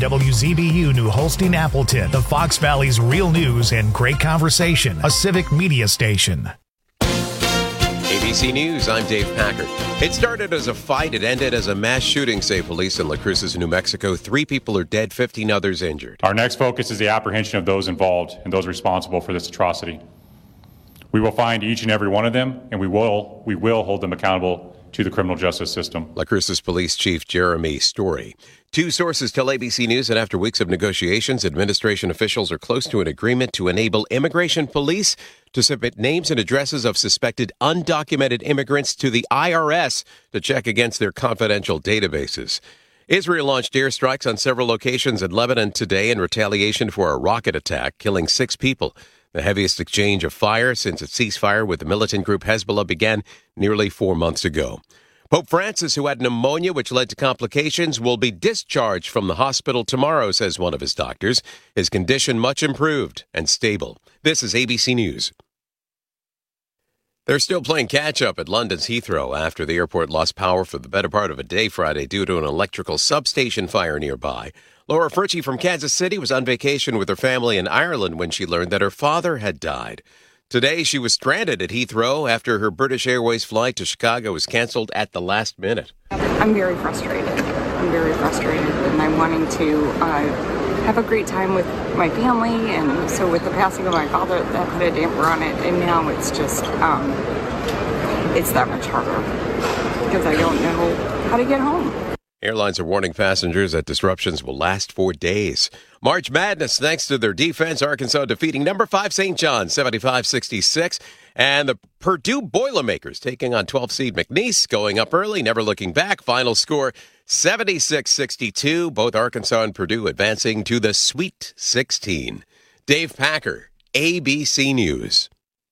WZBU New Holstein Appleton, the Fox Valley's real news and great conversation, a civic media station. ABC News, I'm Dave Packard. It started as a fight. It ended as a mass shooting, say police in La Cruces, New Mexico. 3 people are dead, 15 others injured. Our next focus is the apprehension of those involved and those responsible for this atrocity. We will find each and every one of them, and we will hold them accountable to the criminal justice system. La Cruces Police Chief Jeremy Story. 2 sources tell ABC News that after weeks of negotiations, administration officials are close to an agreement to enable immigration police to submit names and addresses of suspected undocumented immigrants to the IRS to check against their confidential databases. Israel launched airstrikes on several locations in Lebanon today in retaliation for a rocket attack, killing 6 people. The heaviest exchange of fire since its ceasefire with the militant group Hezbollah began nearly 4 months ago. Pope Francis, who had pneumonia which led to complications, will be discharged from the hospital tomorrow, says one of his doctors. His condition much improved and stable. This is ABC News. They're still playing catch-up at London's Heathrow after the airport lost power for the better part of a day Friday due to an electrical substation fire nearby. Laura Furchy from Kansas City was on vacation with her family in Ireland when she learned that her father had died. Today, she was stranded at Heathrow after her British Airways flight to Chicago was canceled at the last minute. I'm very frustrated. And I'm wanting to have a great time with my family. And so with the passing of my father, that put a damper on it. And now it's just, it's that much harder because I don't know how to get home. Airlines are warning passengers that disruptions will last for days. March Madness, thanks to their defense, Arkansas defeating number 5 St. John's 75-66. And the Purdue Boilermakers taking on 12th seed McNeese, going up early, never looking back. Final score 76-62. Both Arkansas and Purdue advancing to the Sweet 16. Dave Packer, ABC News.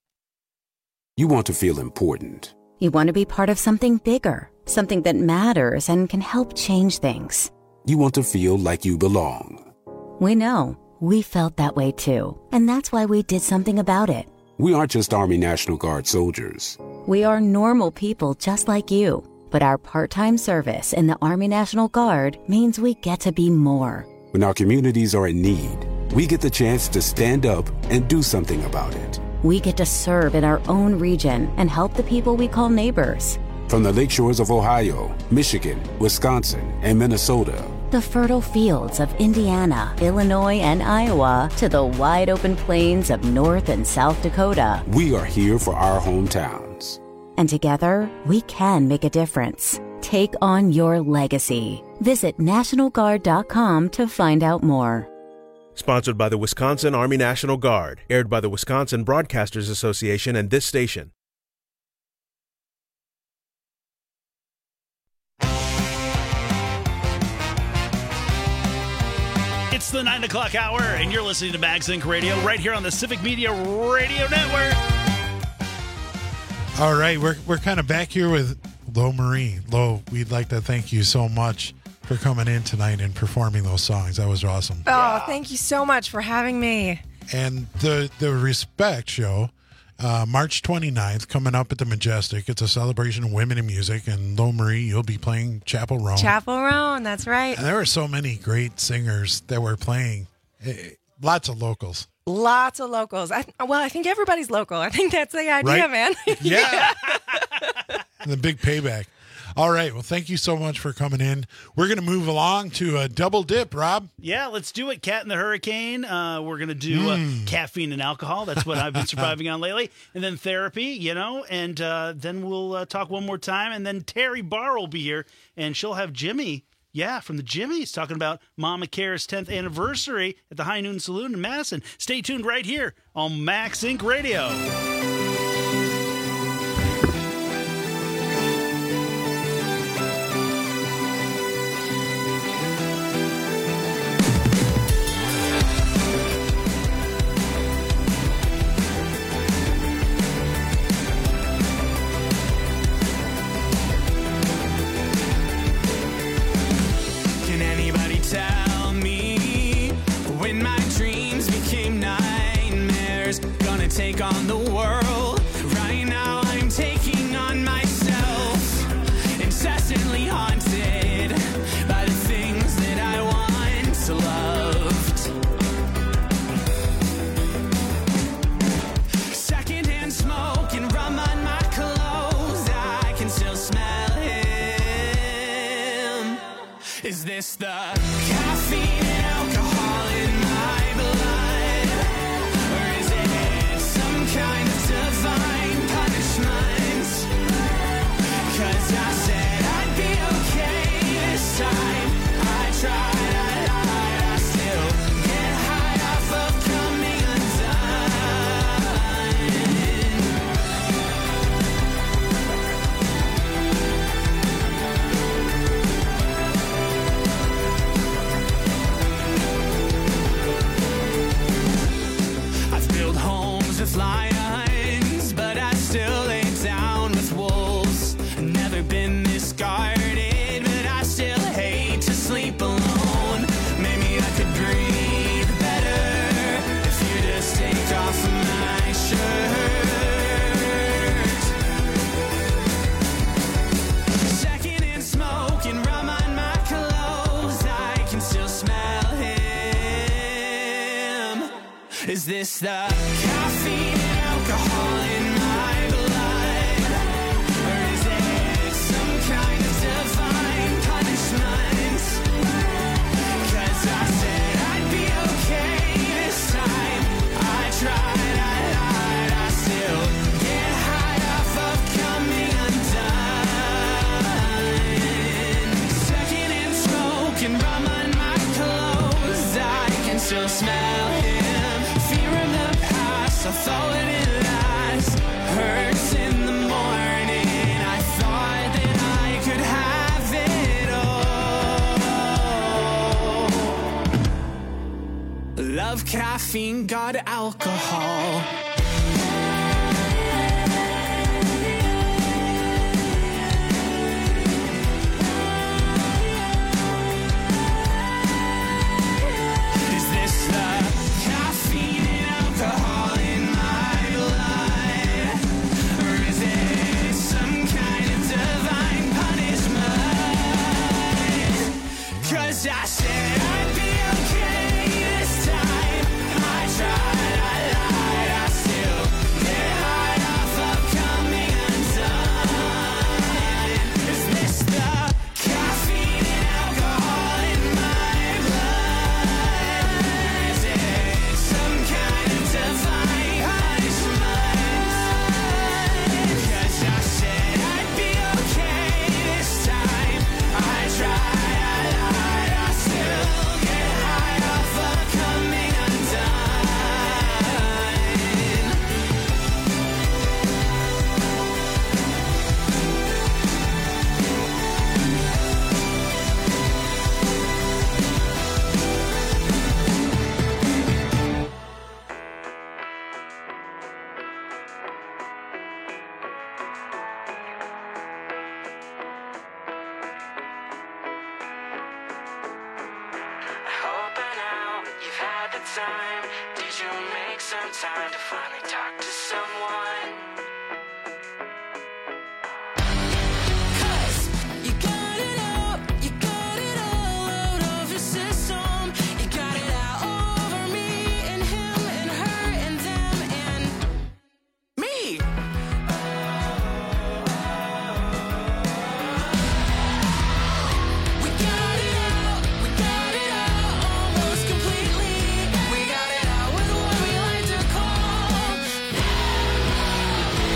You want to feel important. You want to be part of something bigger, something that matters and can help change things. You want to feel like you belong. We know. We felt that way too. And that's why we did something about it. We aren't just Army National Guard soldiers. We are normal people just like you. But our part-time service in the Army National Guard means we get to be more. When our communities are in need, we get the chance to stand up and do something about it. We get to serve in our own region and help the people we call neighbors. From the lakeshores of Ohio, Michigan, Wisconsin, and Minnesota. The fertile fields of Indiana, Illinois, and Iowa to the wide open plains of North and South Dakota. We are here for our hometowns. And together, we can make a difference. Take on your legacy. Visit NationalGuard.com to find out more. Sponsored by the Wisconsin Army National Guard. Aired by the Wisconsin Broadcasters Association and this station. It's the 9 o'clock hour, and you're listening to MagZinc Radio right here on the Civic Media Radio Network. All right, we're kind of back here with Lo Marie. Lo, we'd like to thank you so much for coming in tonight and performing those songs. That was awesome. Oh, thank you so much for having me. And the Respect show, March 29th, coming up at the Majestic. It's a celebration of women in music. And Lo Marie, you'll be playing Chapel Roan. Chapel Roan, that's right. And there were so many great singers that were playing. Lots of locals. Lots of locals. I think everybody's local. I think that's the idea, right? Man. Yeah. And the big payback. All right. Well, thank you so much for coming in. We're going to move along to a double dip, Rob. Yeah, let's do it. Cat in the Hurricane. We're going to do caffeine and alcohol. That's what I've been surviving on lately. And then therapy, and then we'll talk one more time. And then Terry Barr will be here, and she'll have Jimmy. Yeah, from the Jimmys, talking about Mama Care's 10th anniversary at the High Noon Saloon in Madison. Stay tuned right here on MagZinc Radio. Tell me when my dreams became nightmares, gonna take on the world. the caffeine and alcohol in my blood? Or is it some kind of divine punishment? 'Cause I said I'd be okay this time. I tried, I lied, I still get high off of coming undone. I've built homes with lions, but I still lay down with wolves. Never been this guarded, but I still hate to sleep alone. Maybe I could breathe better if you just take off my shirt. Second-hand smoke and rum on my clothes, I can still smell him. Is this the caffeine and alcohol in my blood? Or is it some kind of divine punishment? 'Cause I said I'd be okay this time. I tried, I lied, I still get high off of coming undone. Second-hand smoke and rum on my clothes, I can still smell him. Fear of the past, I thought it last. Hurts in the morning, I thought that I could have it all. Love caffeine, got alcohol. Is this the caffeine and alcohol in my blood? Or is it some kind of divine punishment? 'Cause I said I'd be okay this time. I tried, I lied, I still get high off of coming undone. Is this the caffeine and alcohol in my blood? Is it some kind of divine punishment? 'Cause I said I'd be okay this time. I tried, I lied, I still get high off of coming undone. Hope by now you've had the time. Did you make some time to finally talk to someone? 'Cause you got it out, you got it all out of your system. You got it out over me and him and her and them and me. We got it out almost completely. We got it out with what we like to call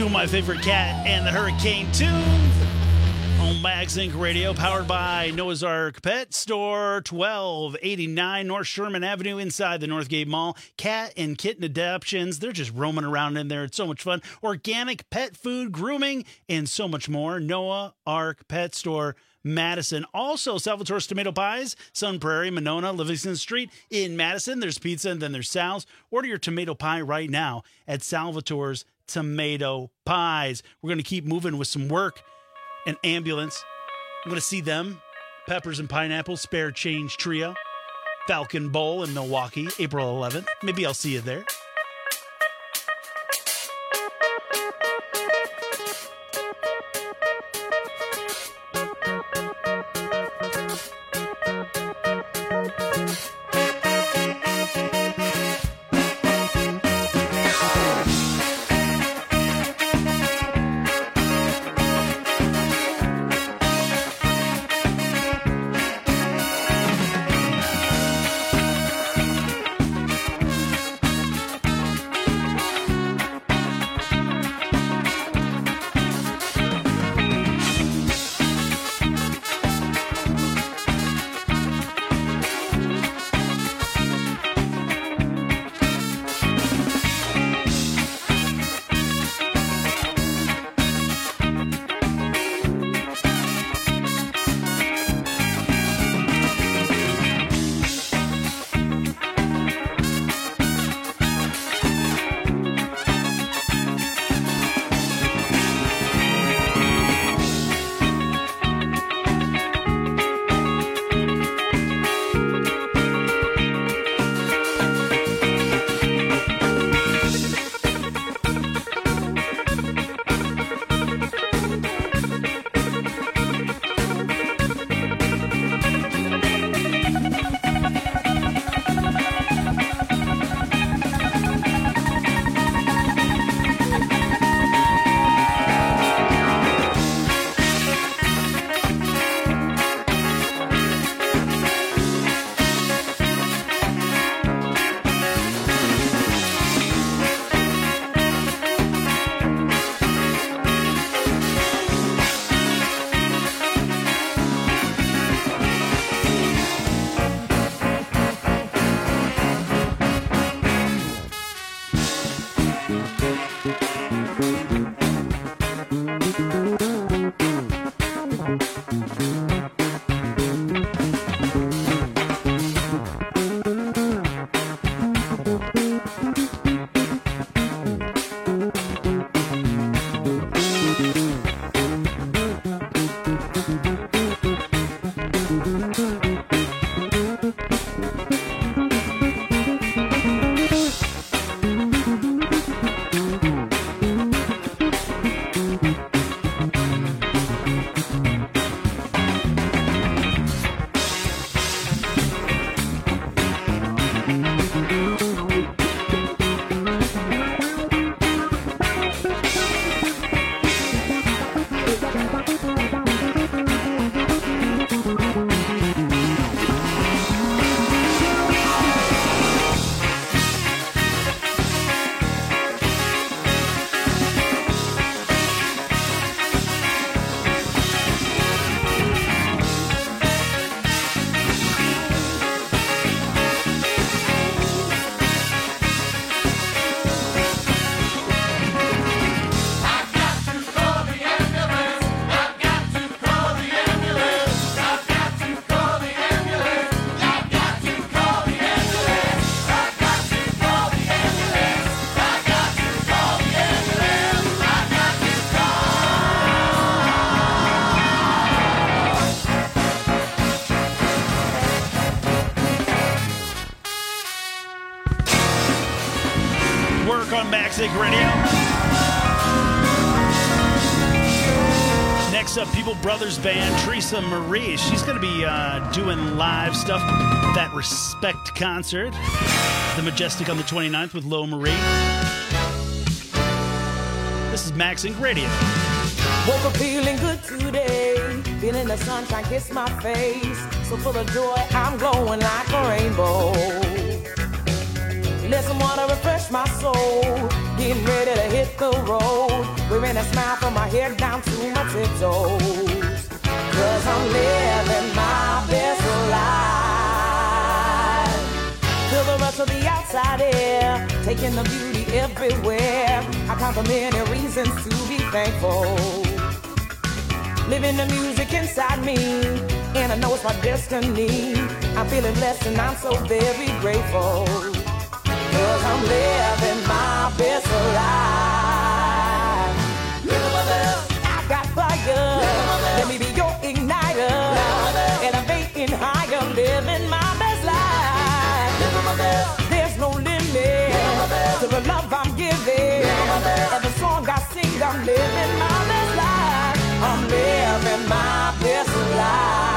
Two of my favorite Cat and the Hurricane tunes on Max Inc. Radio, powered by Noah's Ark Pet Store, 1289 North Sherman Avenue inside the Northgate Mall. Cat and kitten adoptions, they're just roaming around in there. It's so much fun. Organic pet food, grooming, and so much more. Noah Ark Pet Store, Madison. Also, Salvatore's Tomato Pies, Sun Prairie, Monona, Livingston Street in Madison. There's pizza and then there's Sal's. Order your tomato pie right now at Salvatore's Tomato Pies. We're going to keep moving with some work. An ambulance. I'm going to see them. Peppers and Pineapple, Spare Change Trio. Falcon Bowl in Milwaukee, April 11th. Maybe I'll see you there. Maxic Radio. Next up, People Brothers Band, Teresa Marie. She's going to be doing live stuff at that Respect concert. The Majestic on the 29th with Lo Marie. This is Max Inc. Radio. Woke up feeling good today, feeling the sunshine kiss my face. So full of joy, I'm glowing like a rainbow. Let some water refresh my soul. Getting ready to hit the road. Wearing a smile from my head down to my tiptoes. 'Cause I'm living my best life. Feel the rush of the outside air, taking the beauty everywhere. I count the many reasons to be thankful. Living the music inside me, and I know it's my destiny. I'm feeling blessed and I'm so very grateful. 'Cause I'm living my best life. Living my best. I got fire. Let me be your igniter. Elevating higher, living my best life. Living my best. There's no limit to the love I'm giving. Every song I sing, I'm living my best life. I'm living my best life.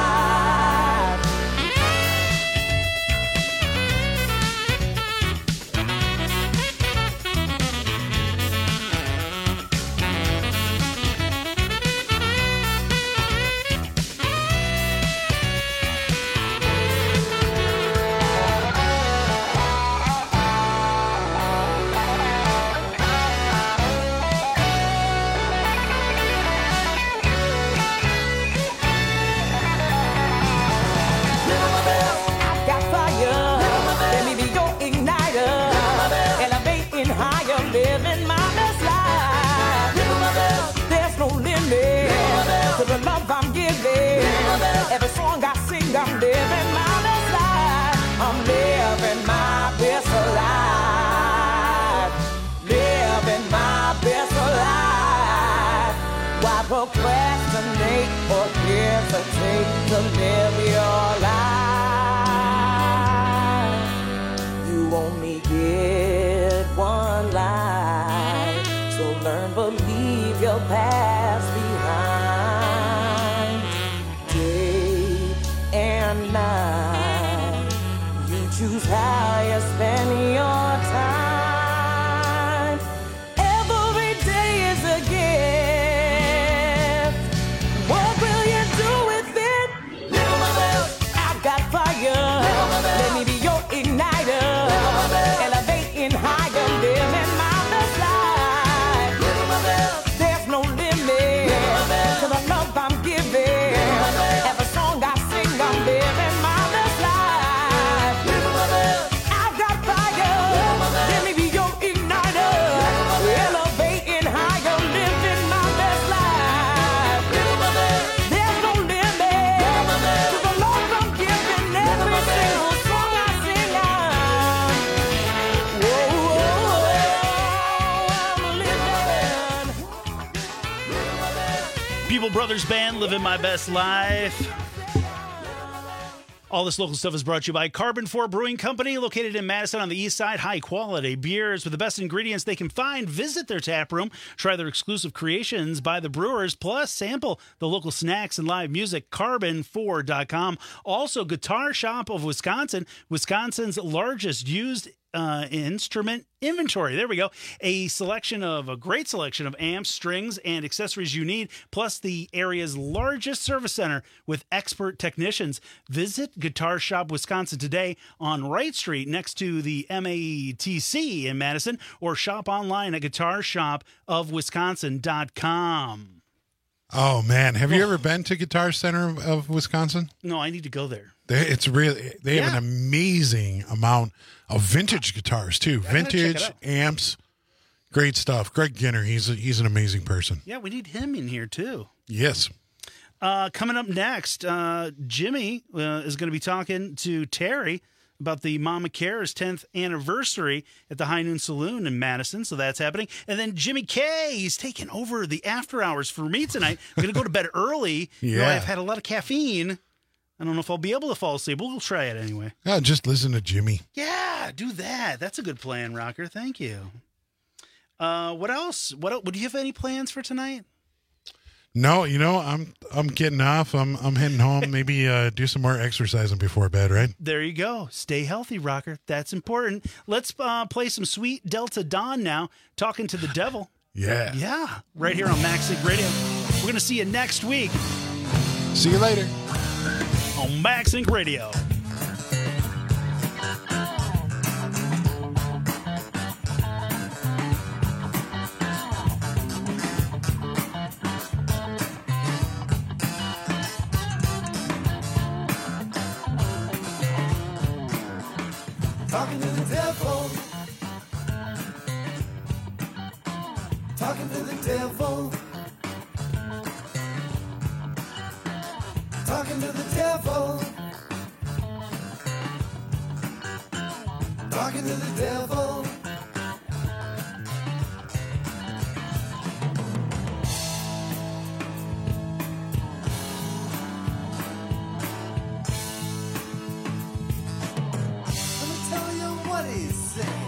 To the love I'm giving, every song I sing, I'm living my best life. I'm living my best life. Living my best life. Why procrastinate or hesitate to live your life? You only get one life, so learn, believe your past behind. Day and night, you choose how you spend your time. Every day is a gift. What will you do with it? Live my best. I've got fire. Let me be your igniter. Elevating higher, living my best life. There's no limit to the love I'm giving. Every song I sing, I'm living my best life. I've got fire. Let me be your igniter. Elevating higher, living my best life. There's no limit to the love I'm giving. Every single song I sing, People Brothers Band, Living My Best Life. All this local stuff is brought to you by Carbon 4 Brewing Company, located in Madison on the east side. High-quality beers with the best ingredients they can find. Visit their tap room. Try their exclusive creations by the brewers. Plus, sample the local snacks and live music. Carbon4.com. Also, Guitar Shop of Wisconsin, Wisconsin's largest used instrument inventory. There we go. A great selection of amps, strings, and accessories you need, plus the area's largest service center with expert technicians. Visit Guitar Shop Wisconsin today on Wright Street next to the MATC in Madison, or shop online at guitarshopofwisconsin.com. Oh man, have you ever been to Guitar Center of Wisconsin? No, I need to go there. They have an amazing amount of vintage guitars too. Vintage amps, great stuff. Greg Ginner, he's an amazing person. Yeah, we need him in here too. Yes. Coming up next, Jimmy is going to be talking to Terry about the Mama Cares 10th anniversary at the High Noon Saloon in Madison. So that's happening. And then Jimmy K, he's taking over the after hours for me tonight. I'm going to go to bed early. Yeah. You know, I've had a lot of caffeine. I don't know if I'll be able to fall asleep. We'll try it anyway. Just listen to Jimmy. Yeah, do that. That's a good plan, Rocker. Thank you. What else? Would you have any plans for tonight? No, I'm getting off. I'm heading home. Maybe do some more exercising before bed, right? There you go. Stay healthy, Rocker. That's important. Let's play some Sweet Delta Dawn now, Talking to the Devil. Yeah. Yeah, right here on Max Inc. Radio. We're going to see you next week. See you later. On Max Inc. Radio. Talking to the devil. Talking to the devil. Talking to the devil. Talking to the devil. Let me tell you what he's saying.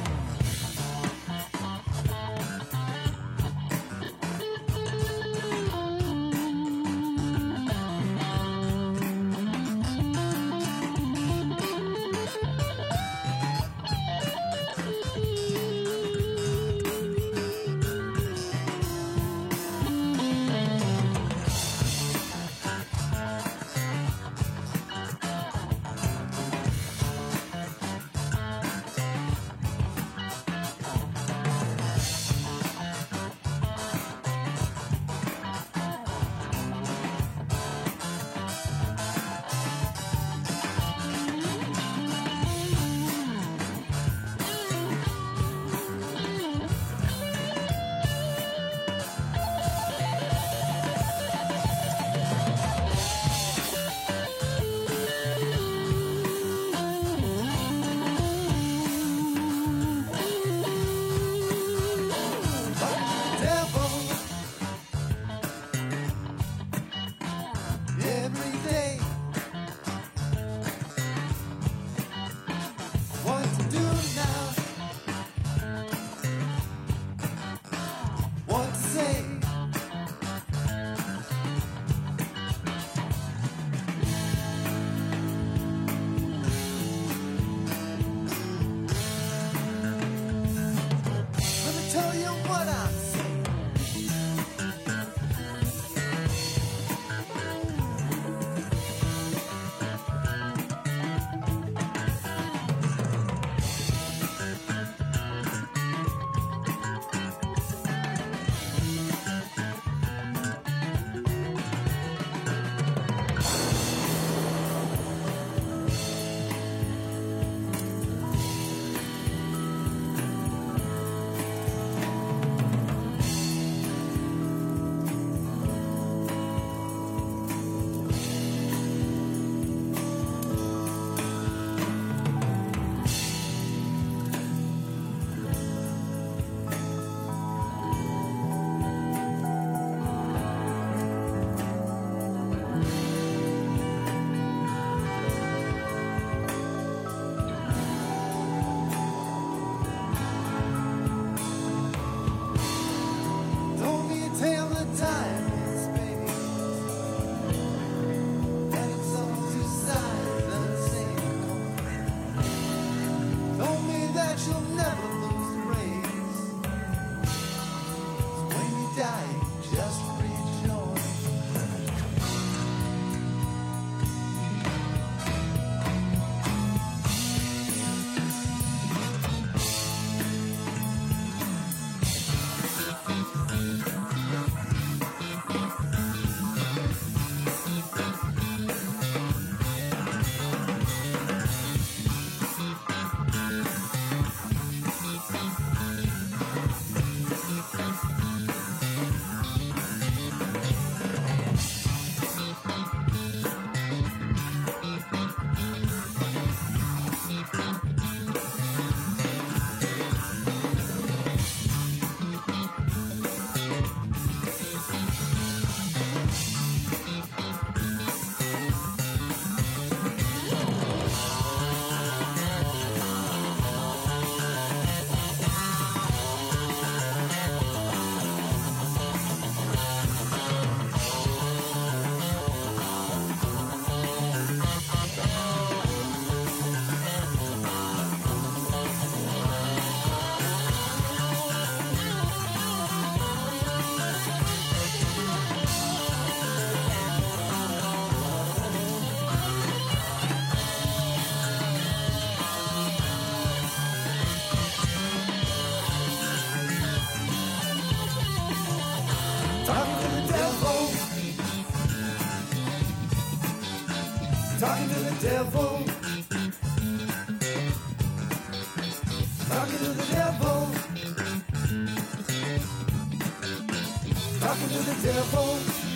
careful.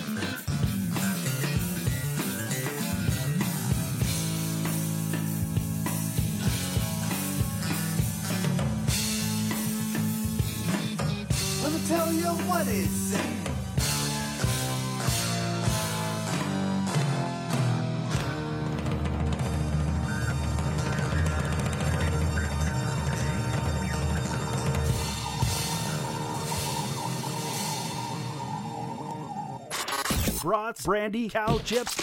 Let me tell you what it said. Brats, brandy, cow chips,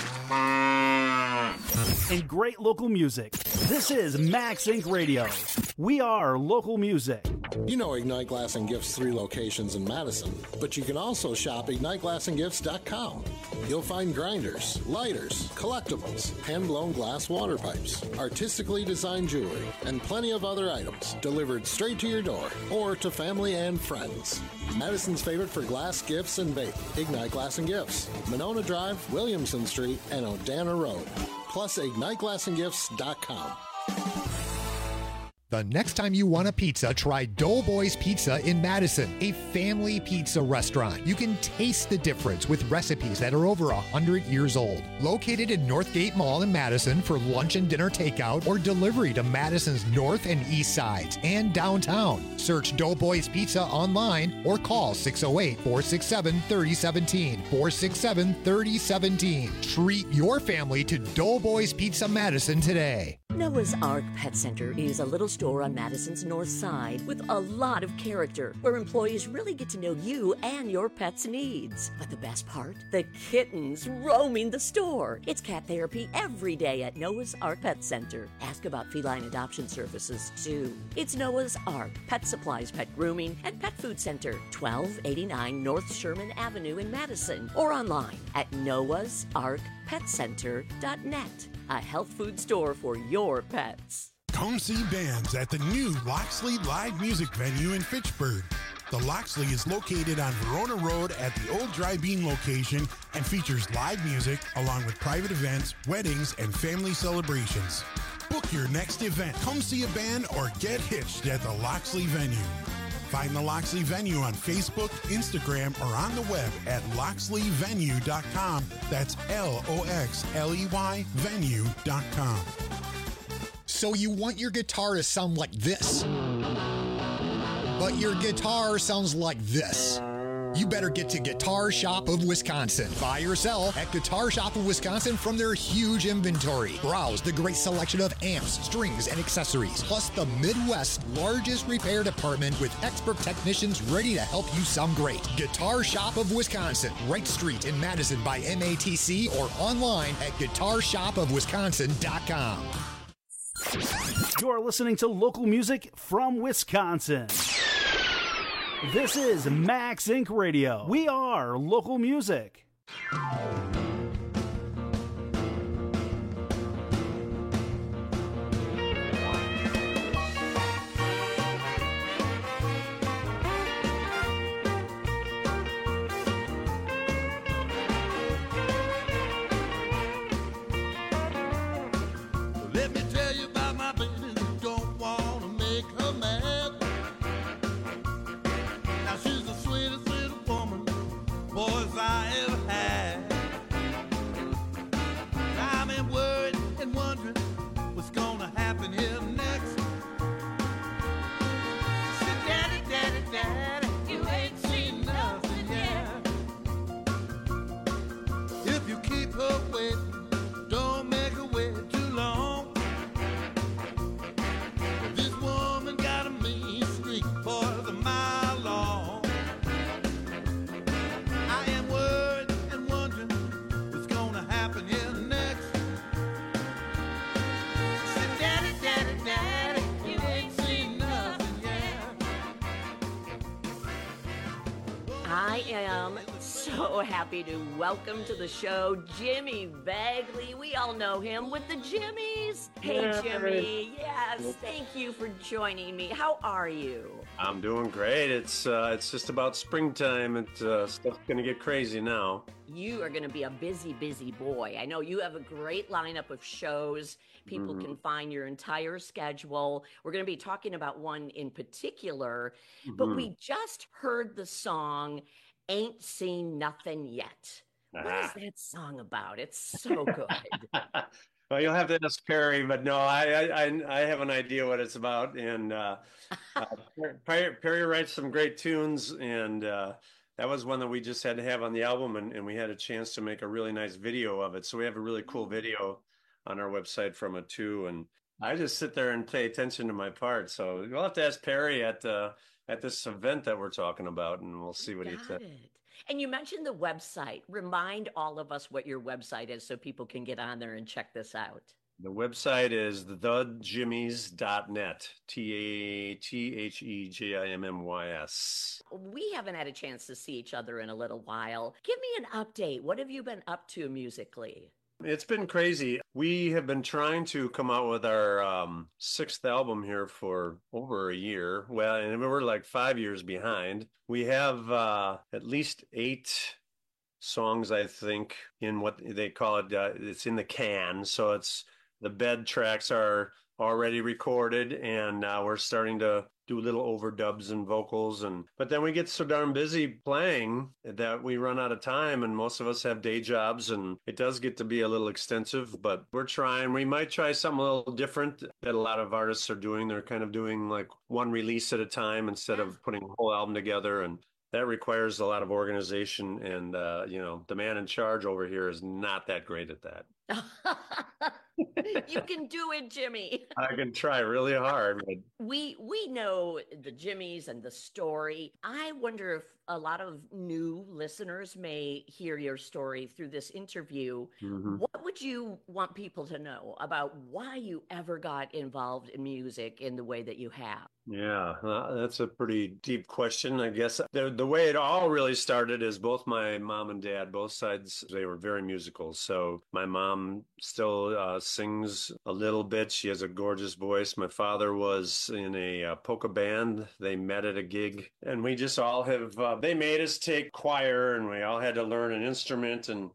and great local music. This is Max Inc. Radio. We are local music. You know Ignite Glass and Gifts 3 locations in Madison, but you can also shop IgniteGlassandGifts.com. You'll find grinders, lighters, collectibles, hand-blown glass water pipes, artistically designed jewelry, and plenty of other items delivered straight to your door or to family and friends. Madison's favorite for glass, gifts, and bake. Ignite Glass and Gifts. Monona Drive, Williamson Street, and Odana Road. Plus IgniteGlassandGifts.com. The next time you want a pizza, try Doughboys Pizza in Madison, a family pizza restaurant. You can taste the difference with recipes that are over 100 years old. Located in Northgate Mall in Madison for lunch and dinner takeout or delivery to Madison's north and east sides and downtown. Search Doughboys Pizza online or call 608-467-3017. 467-3017. Treat your family to Doughboys Pizza Madison today. Noah's Ark Pet Center is a little store on Madison's north side with a lot of character where employees really get to know you and your pet's needs. But the best part? The kittens roaming the store. It's cat therapy every day at Noah's Ark Pet Center. Ask about feline adoption services too. It's Noah's Ark Pet Supplies, Pet Grooming, and Pet Food Center, 1289 North Sherman Avenue in Madison, or online at noahsarkpetcenter.net. A health food store for your pets. Come see bands at the new Loxley Live Music Venue in Fitchburg. The Loxley is located on Verona Road at the old Dry Bean location and features live music along with private events, weddings, and family celebrations. Book your next event. Come see a band or get hitched at the Loxley venue. Find the Loxley venue on Facebook, Instagram, or on the web at loxleyvenue.com. That's LOXLEY venue.com. So you want your guitar to sound like this, but your guitar sounds like this. You better get to Guitar Shop of Wisconsin. Buy or sell at Guitar Shop of Wisconsin from their huge inventory. Browse the great selection of amps, strings, and accessories, plus the Midwest's largest repair department with expert technicians ready to help you sound great. Guitar Shop of Wisconsin, Wright Street in Madison by MATC, or online at guitarshopofwisconsin.com. You're listening to local music from Wisconsin. This is Max Inc. Radio. We are local music. Let me tell you about my baby who don't want to make her mad. Now she's the sweetest little woman, boys, I ever had. I'm in worried and wondering what's gonna happen here next. She said, Daddy, Daddy, Daddy, you ain't seen nothing yet. If you keep her waiting, don't make her wait too long. This woman got a mean streak, boys, a mile long. I am worried and wondering what's gonna happen here next. She said, Daddy, Daddy, Daddy, you ain't seen nothing yet. I am so happy to welcome to the show Jimmy Bagley. We all know him with the Jimmies. Hey, Yeah. Jimmy. Yes, thank you for joining me. How are you? I'm doing great. It's just about springtime. Stuff's gonna get crazy now. you are going to be a busy, busy boy. I know you have a great lineup of shows. People can find your entire schedule. We're going to be talking about one in particular, but we just heard the song Ain't Seen Nothing Yet. What is that song about? It's so good. Well, you'll have to ask Perry, but no, I have an idea what it's about, and Perry writes some great tunes, and that was one that we just had to have on the album, and we had a chance to make a really nice video of it. So we have a really cool video on our website from it too, and I just sit there and pay attention to my part. So you'll have to ask Perry at this event that we're talking about, and we'll see what he says. And you mentioned the website. Remind all of us what your website is so people can get on there and check this out. The website is thejimmies.net, TheJimmys. We haven't had a chance to see each other in a little while. Give me an update. What have you been up to musically? It's been crazy. We have been trying to come out with our sixth album here for over a year. Well, and we're like 5 years behind. We have at least 8 songs, I think, in what they call it. It's in the can. So it's the bed tracks are already recorded, and now we're starting to do little overdubs and vocals, but then we get so darn busy playing that we run out of time, and most of us have day jobs, and it does get to be a little extensive, but we're trying. We might try something a little different that a lot of artists are doing. They're kind of doing like one release at a time instead of putting a whole album together, and that requires a lot of organization, and the man in charge over here is not that great at that. You can do it, Jimmy. I can try really hard, but We know the Jimmys and the story. I wonder if a lot of new listeners may hear your story through this interview. What would you want people to know about why you ever got involved in music in the way that you have? Yeah, that's a pretty deep question, I guess. The way it all really started is both my mom and dad, both sides, they were very musical. So my mom still sings a little bit. She has a gorgeous voice. My father was in a polka band. They met at a gig, and we just all have, they made us take choir, and we all had to learn an instrument. And,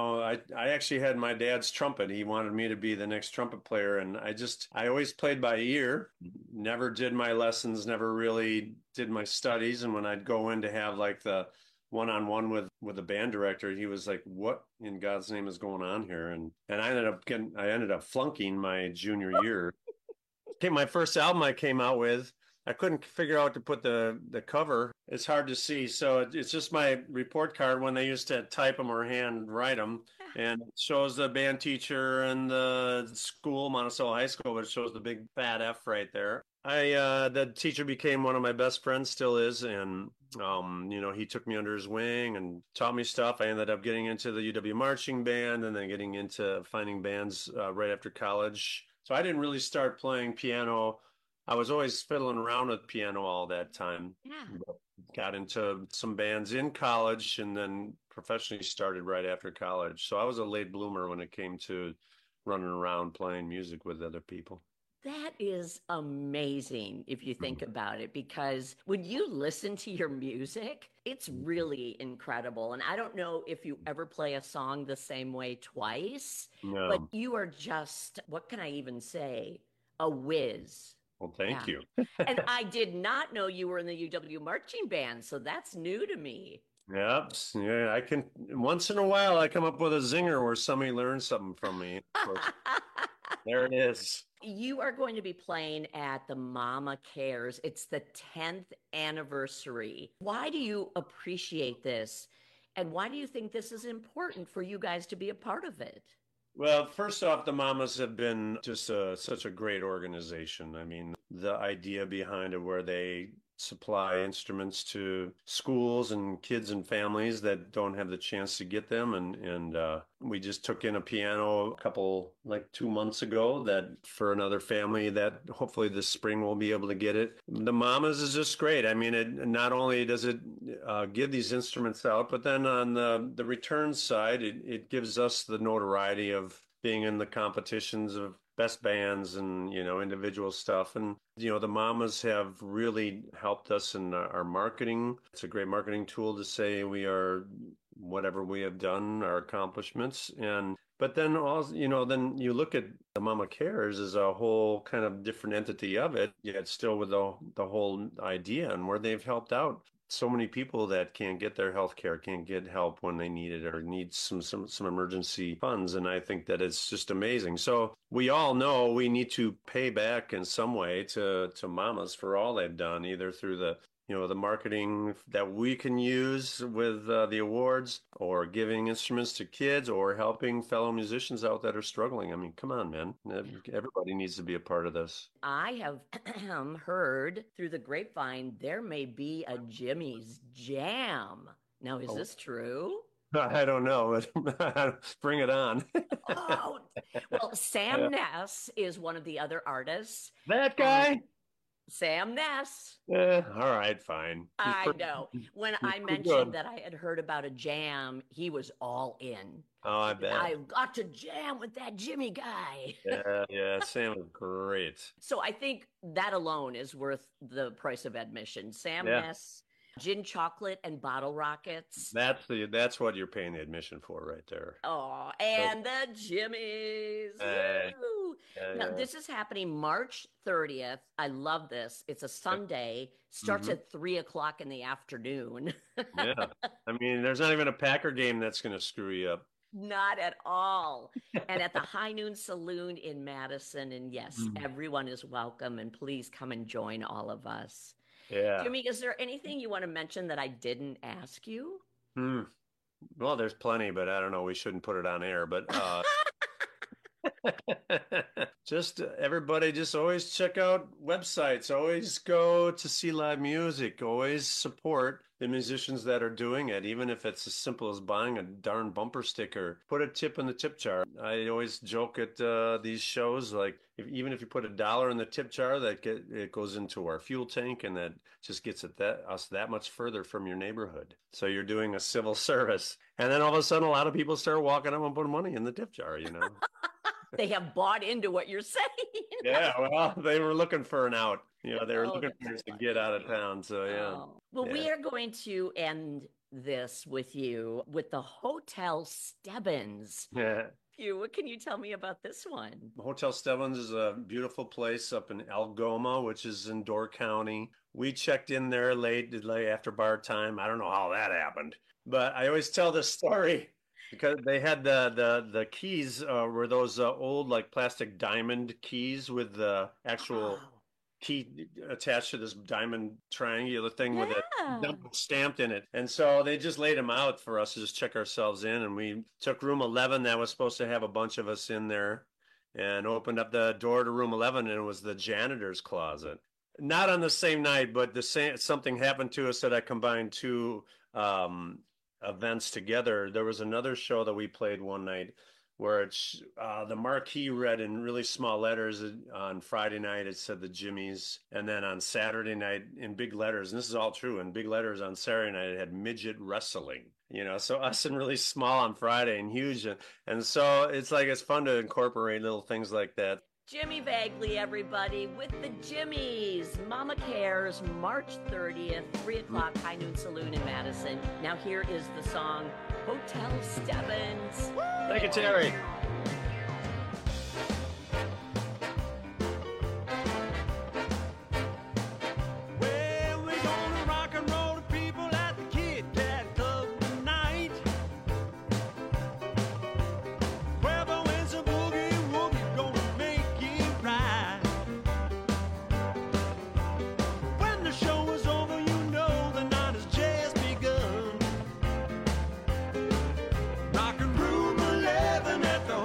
I actually had my dad's trumpet. He wanted me to be the next trumpet player. And I always played by ear, never did my lessons, never really did my studies. And when I'd go in to have like the one-on-one with the band director, he was like, what in God's name is going on here? And I ended up flunking my junior year. Okay, my first album I came out with, I couldn't figure out to put the cover. It's hard to see. So it's just my report card when they used to type them or hand write them. And it shows the band teacher and the school, Monticello High School, but it shows the big fat F right there. The teacher became one of my best friends, still is. And, he took me under his wing and taught me stuff. I ended up getting into the UW marching band and then getting into finding bands right after college. So I didn't really start playing piano. I was always fiddling around with piano all that time. Yeah. Got into some bands in college and then professionally started right after college. So I was a late bloomer when it came to running around playing music with other people. That is amazing if you think about it, because when you listen to your music, it's really incredible. And I don't know if you ever play a song the same way twice, but you are just, what can I even say? A whiz. Well, thank you. And I did not know you were in the UW marching band, so that's new to me. Yep. Yeah, I can, once in a while, I come up with a zinger where somebody learns something from me. There it is. You are going to be playing at the Mama Cares. It's the 10th anniversary. Why do you appreciate this? And why do you think this is important for you guys to be a part of it? Well, first off, the Mamas have been just such a great organization. I mean, the idea behind it where they supply instruments to schools and kids and families that don't have the chance to get them. And we just took in a piano like 2 months ago that for another family that hopefully this spring we'll be able to get it. The Mamas is just great. I mean, it not only does it give these instruments out, but then on the return side, it gives us the notoriety of being in the competitions of best bands and, individual stuff. And, the Mamas have really helped us in our marketing. It's a great marketing tool to say we are whatever we have done, our accomplishments. But then also, then you look at the Mama Cares as a whole kind of different entity of it, yet still with the whole idea and where they've helped out so many people that can't get their health care, can't get help when they need it, or need some emergency funds. And I think that it's just amazing. So we all know we need to pay back in some way to mamas for all they've done, either through the marketing that we can use with the awards, or giving instruments to kids, or helping fellow musicians out that are struggling. I mean, come on, man. Everybody needs to be a part of this. I have heard through the grapevine there may be a Jimmy's Jam. Now, is this true? I don't know. Bring it on. Well, Sam Ness is one of the other artists. That guy? Sam Ness. All right, fine. I know. When I mentioned that I had heard about a jam, he was all in. Oh, I bet. I've got to jam with that Jimmy guy. Yeah, Sam was great. So I think that alone is worth the price of admission. Sam Ness, Gin Chocolate and Bottle Rockets. That's what you're paying the admission for right there. Oh, and the Jimmies. Now, this is happening March 30th. I love this. It's a Sunday. Starts at 3:00 in the afternoon. Yeah. I mean, there's not even a Packer game that's going to screw you up. Not at all. And at the High Noon Saloon in Madison. And yes, everyone is welcome. And please come and join all of us. Yeah. Jimmy, is there anything you want to mention that I didn't ask you? Well, there's plenty, but I don't know. We shouldn't put it on air. But just everybody, just always check out websites. Always go to see live music. Always support the musicians that are doing it, even if it's as simple as buying a darn bumper sticker. Put a tip in the tip jar. I always joke at these shows, like even if you put $1 in the tip jar, it goes into our fuel tank, and that just gets us that much further from your neighborhood. So you're doing a civil service, and then all of a sudden, a lot of people start walking up and putting money in the tip jar. They have bought into what you're saying. Yeah, well, they were looking for an out. They were looking for us to get out of town. So, yeah. Well, we are going to end this with you with the Hotel Stebbins. Yeah. What can you tell me about this one? Hotel Stebbins is a beautiful place up in Algoma, which is in Door County. We checked in there late after bar time. I don't know how that happened, but I always tell this story. Because they had the keys were those old like plastic diamond keys with the actual key attached to this diamond triangular thing with a number stamped in it. And so they just laid them out for us to just check ourselves in. And we took room 11 that was supposed to have a bunch of us in there, and opened up the door to room 11, and it was the janitor's closet. Not on the same night, but something happened to us that I combined two events together. There was another show that we played one night where it's the marquee read in really small letters. On Friday night it said the Jimmies, and then on Saturday night in big letters, and this is all true, in big letters on Saturday night it had midget wrestling. So us in really small on Friday and huge, and so it's fun to incorporate little things like that. Jimmy Bagley, everybody, with the Jimmies. Mama Cares, March 30th, 3:00, High Noon Saloon in Madison. Now here is the song, Hotel Stebbins. Thank you, Terry. Well, we're gonna rock and roll the people at the Kit Kat Club tonight. Whoever wins a boogie woogie gonna make it right. When the show is over, the night has just begun. Rockin' room 11 at the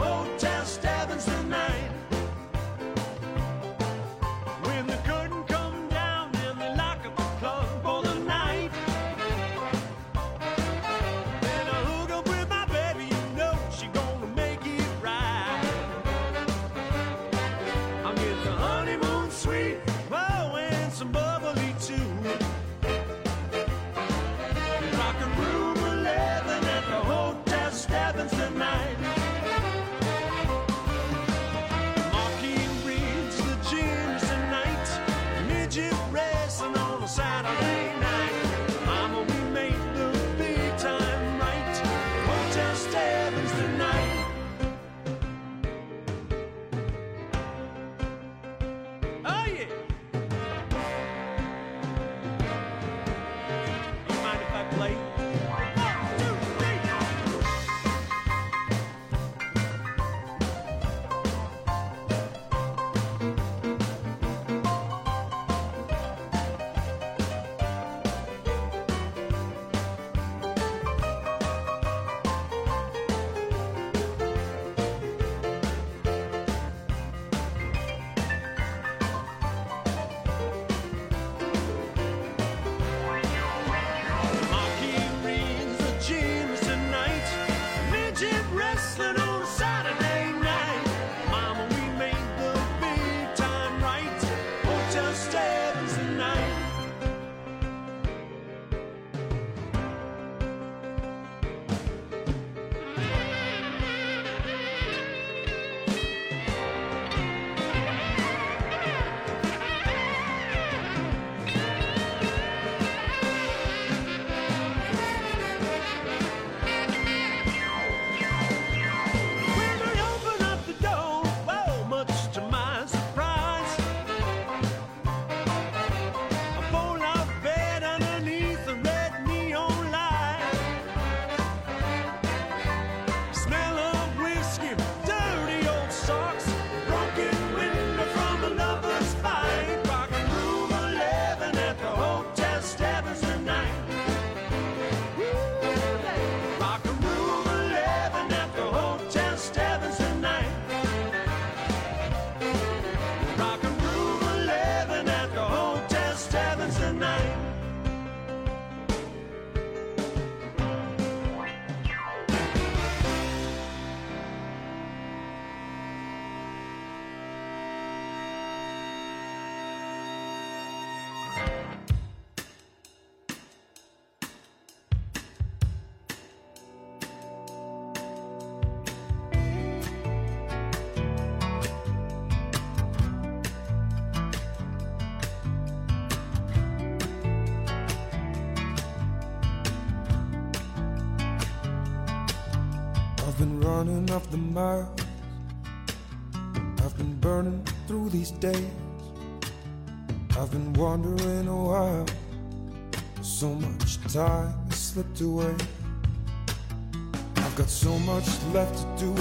I've been running off the miles, I've been burning through these days. I've been wondering a while, so much time has slipped away. I've got so much left to do,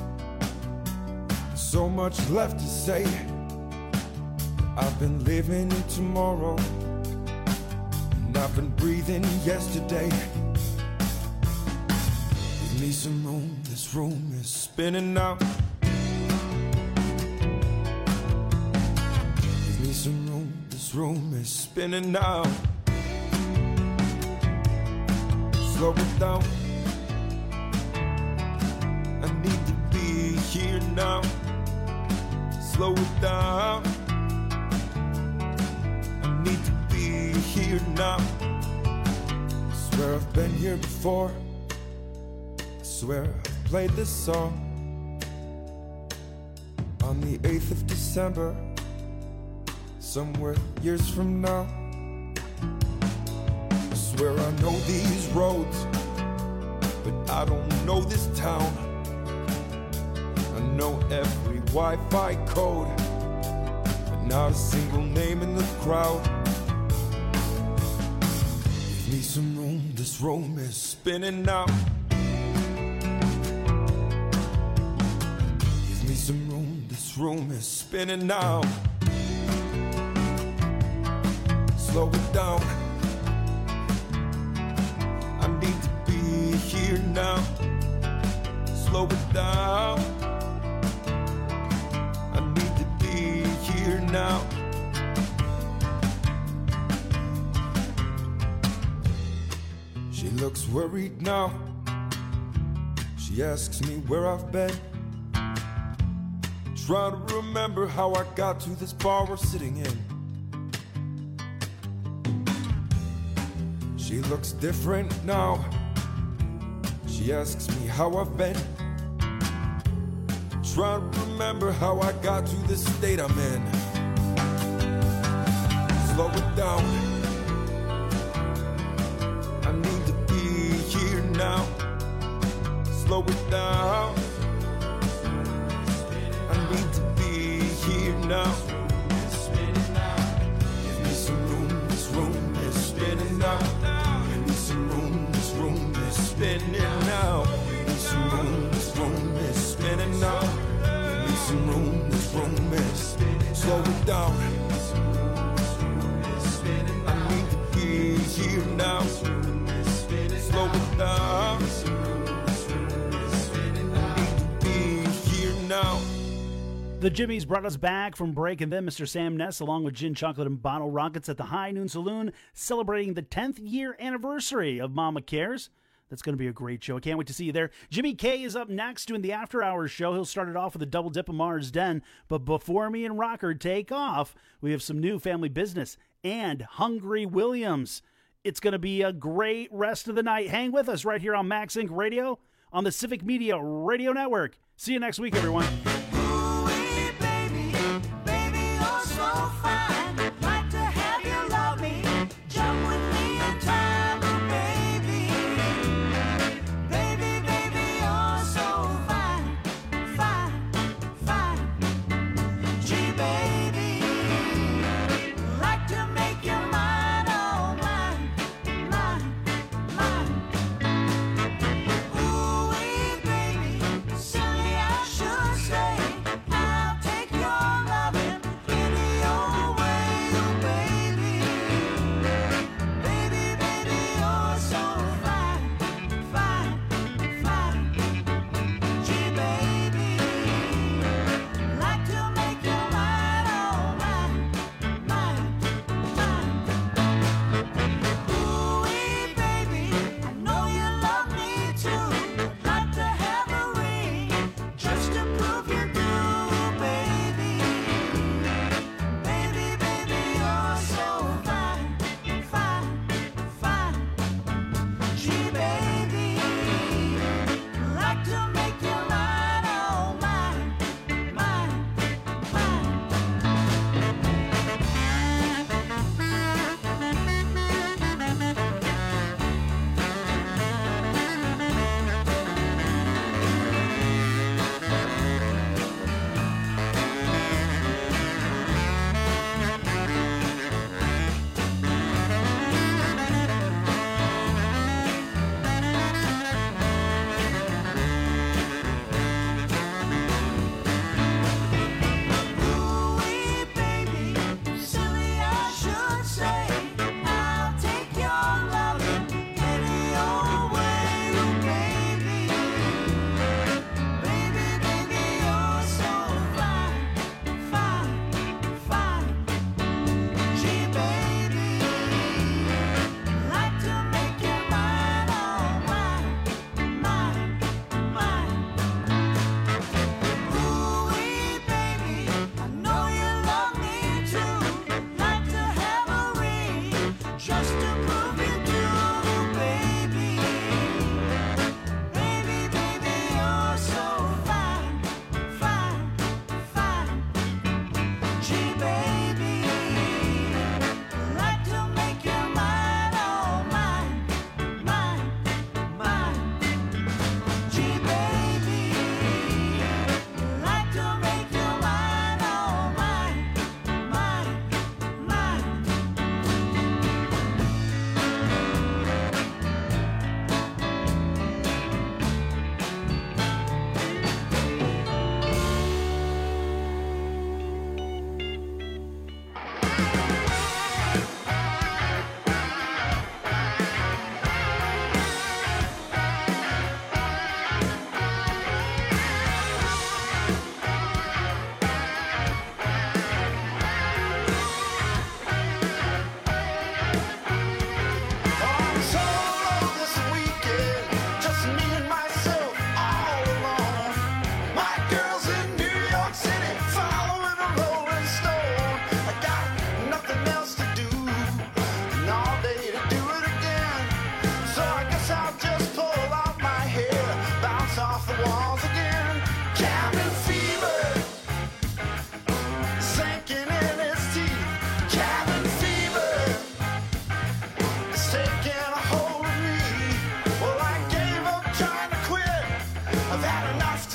so much left to say. I've been living in tomorrow, and I've been breathing yesterday. Give me some room, this room is spinning now. Give me some room, this room is spinning now. Slow it down, I need to be here now. Slow it down, I need to be here now. I swear I've been here before, I swear I've played this song. On the 8th of December, somewhere years from now. I swear I know these roads, but I don't know this town. I know every Wi-Fi code, but not a single name in the crowd. Give me some room, this room is spinning now. Give me some room, this room is spinning now. Slow it down, I need to be here now. Slow it down, I need to be here now. She looks worried now, she asks me where I've been. Trying to remember how I got to this bar we're sitting in. She looks different now, she asks me how I've been. Trying to remember how I got to this state I'm in. Slow it down, I need to be here now. Slow it down, I need to be here now. Give me some room, this room is spinning now. Give me some room, this room is spinning now. Give me some room, this room is spinning now. Give me some room, this room is spinning. Slow it down, I need to be here now. Slow it down, I need to be here now. The Jimmies brought us back from break, and then Mr. Sam Ness, along with Gin Chocolate and Bottle Rockets at the High Noon Saloon, celebrating the 10th year anniversary of Mama Cares. That's going to be a great show. I can't wait to see you there. Jimmy K is up next doing the After Hours show. He'll start it off with a double dip of Mars Den. But before me and Rocker take off, we have some new family business and Hungry Williams. It's going to be a great rest of the night. Hang with us right here on Max Inc. Radio on the Civic Media Radio Network. See you next week, everyone. Say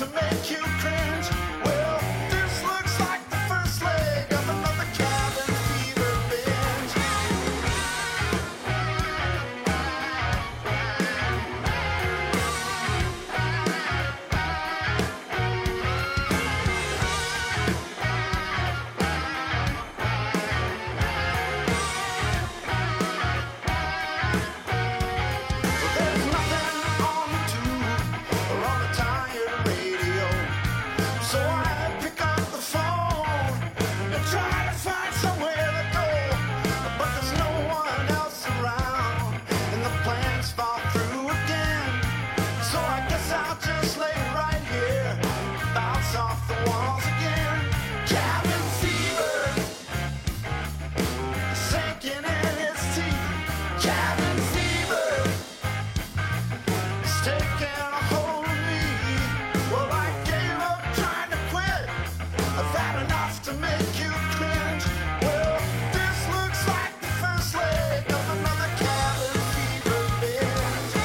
to make you cringe. Well, this looks like the first leg of another cabin fever binge. There's nothing on the tube or on the tired radio, so I pick up the phone and try to find somewhere to go. But there's no one else around, and the plans fall through again. So I guess I'll just lay right here, bounce off the walls again. Cabin fever, sinking in its teeth. Cabin fever, it's taking a hold of me. Well, I gave up trying to quit. I've had enough to make you cringe. Well, this looks like the first leg of another cabin fever binge.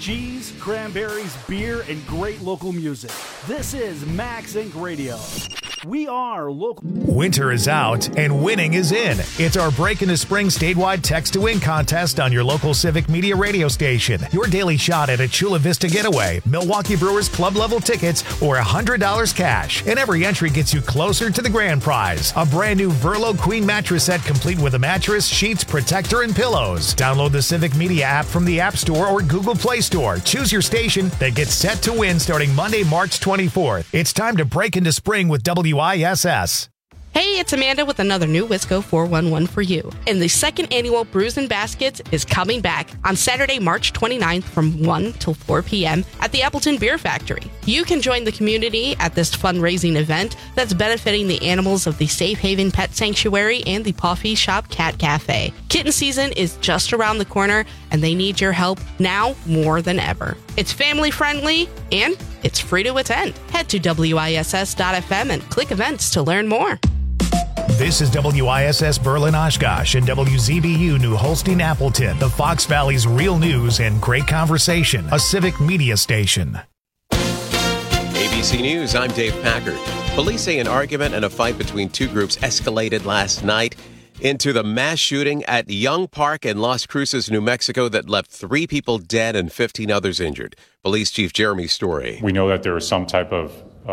cheese, cranberries, beer, and great local music. This is Max Inc. Radio. We are local. Winter is out and winning is in. It's our Break into Spring statewide text to win contest on your local Civic Media radio station. Your daily shot at a Chula Vista getaway, Milwaukee Brewers club level tickets, or $100 cash. And every entry gets you closer to the grand prize. A brand new Verlo Queen mattress set complete with a mattress, sheets, protector, and pillows. Download the Civic Media app from the App Store or Google Play Store. Choose your station that gets set to win starting Monday, March 24th. It's time to break into spring with WISS. Hey, it's Amanda with another new Wisco 411 for you. And the second annual Brews and Baskets is coming back on Saturday, March 29th from 1 till 4 p.m. at the Appleton Beer Factory. You can join the community at this fundraising event that's benefiting the animals of the Safe Haven Pet Sanctuary and the Puffy Shop Cat Cafe. Kitten season is just around the corner, and they need your help now more than ever. It's family friendly, and it's free to attend. Head to WISS.FM and click events to learn more. This is WISS Berlin Oshkosh and WZBU New Holstein Appleton, the Fox Valley's real news and great conversation, a civic media station. ABC News, I'm Dave Packard. Police say an argument and a fight between two groups escalated last night into the mass shooting at Young Park in Las Cruces, New Mexico that left 3 people dead and 15 others injured. Police Chief Jeremy Story. We know that there was some type of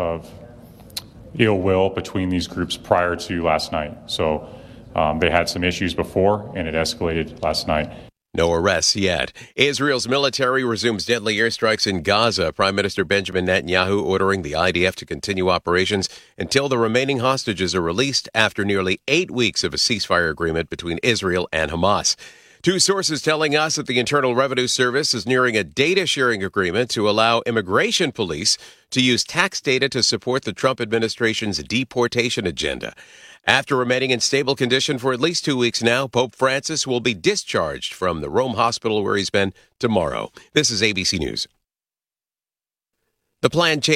ill will between these groups prior to last night. So they had some issues before, and it escalated last night. No arrests yet. Israel's military resumes deadly airstrikes in Gaza. Prime Minister Benjamin Netanyahu ordering the IDF to continue operations until the remaining hostages are released after nearly 8 weeks of a ceasefire agreement between Israel and Hamas. 2 sources telling us that the Internal Revenue Service is nearing a data sharing agreement to allow immigration police to use tax data to support the Trump administration's deportation agenda. After remaining in stable condition for at least 2 weeks now, Pope Francis will be discharged from the Rome hospital where he's been tomorrow. This is ABC News. The plan change